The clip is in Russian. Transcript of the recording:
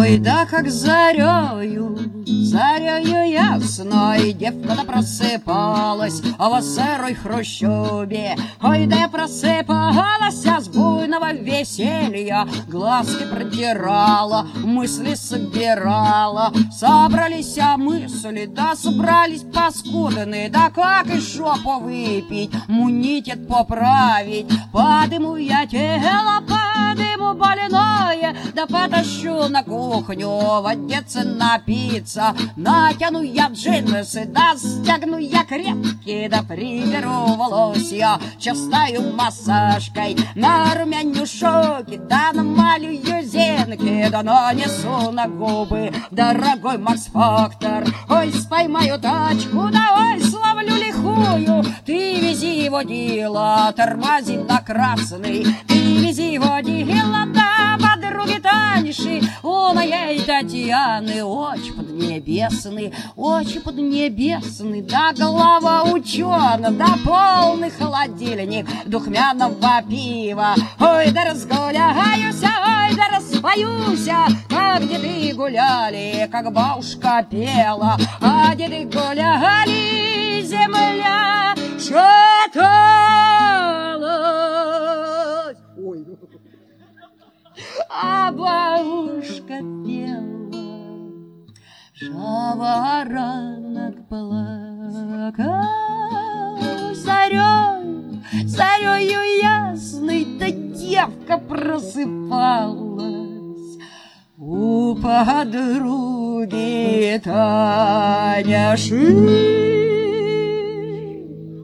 Ой, да как зарею ясной девка-то просыпалась в серой хрущобе. Ой, да я просыпалась с буйного веселья, глазки протирала, мысли собирала. Собрались мысли, да собрались паскудные, да как еще повыпить, мунитет поправить. Подыму я тело, подыму больное, да потащу на кухню одеться, напиться. Натяну я джинсы, да стягну я крепкие, да приберу волосья частою массажкой. Нарумяню щеки, да намалюю зенки, да нанесу на губы дорогой Макс-Фактор. Ой, споймаю тачку, да ой, словлю лихую. Ты вези водила, тормози на красный. Ты вези водила, да подруги Таньши. У моей Татьяны очи поднебесный, да голова учена, да полный холодильник духмяного пива. Ой, да разгуляюсь, ой, да распоюсь, как деды гуляли, как бабушка пела, а деды гуляли, земля шаталась. Ой. А бабушка пела, жаворонок плакал, зарею ясной, да девка просыпалась у подруги Таняши.